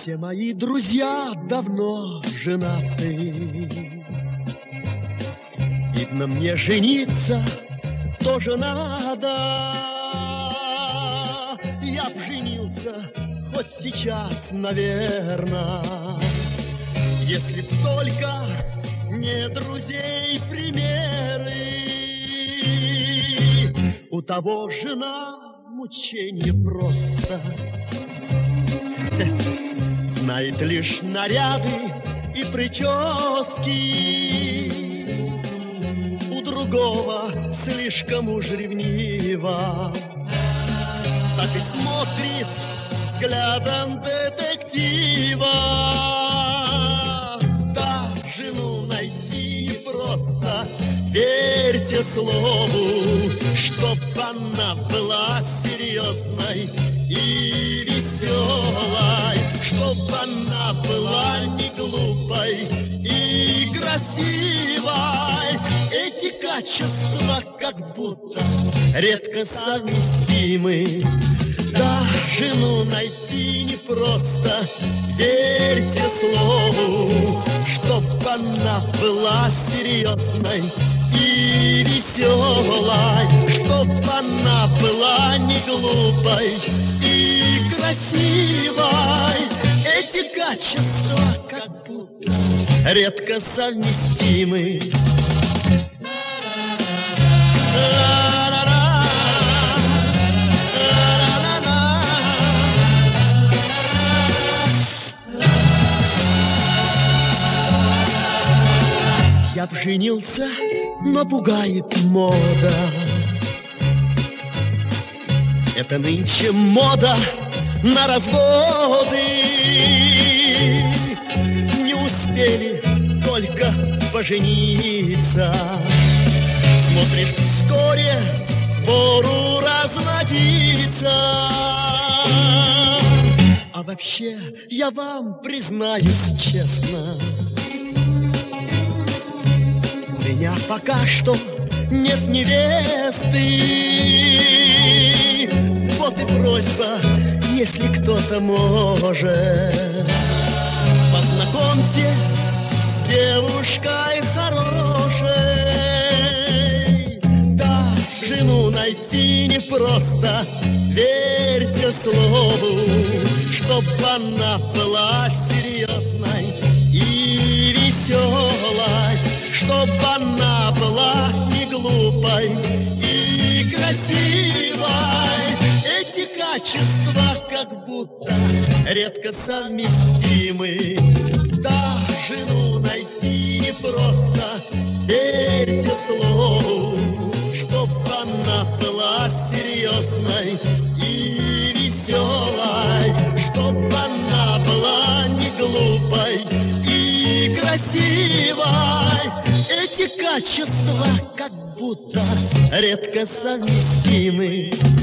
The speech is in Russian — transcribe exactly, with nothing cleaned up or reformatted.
Все мои друзья давно женаты. Видно, мне жениться тоже надо. Я б женился хоть сейчас, наверно, если б только не друзей примеры. У того жена мучение просто, знает лишь наряды и прически. У другого слишком уж ревнива, так и смотрит взглядом детектива. Да, жену найти непросто, верьте слову, чтоб она была серьезной и веселой, чтоб она была не глупой и красивой. Эти качества как будто редко совместимы. Да, жену найти непросто, верьте слову, чтоб она была серьезной и веселой, чтоб она была не глупой и красивой. Эти качества как будто редко совместимы. Я б женился, но пугает мода. Это нынче мода на разводы. Не успели только пожениться, смотришь, вскоре пору разводиться. А вообще, я вам признаюсь честно, у меня пока что нет невесты. Вот и просьба, если кто-то может, познакомьте с девушкой хорошей. Да, жену найти непросто, верьте слову, чтоб она была серьезной и веселой, чтоб она была не глупой и красивой. Эти качества как будто редко совместимы. Да, жену найти непросто, верьте слову, чтоб она была серьезной и веселой, чтоб она была не глупой и красивой. Эти качества как будто редко совместимы.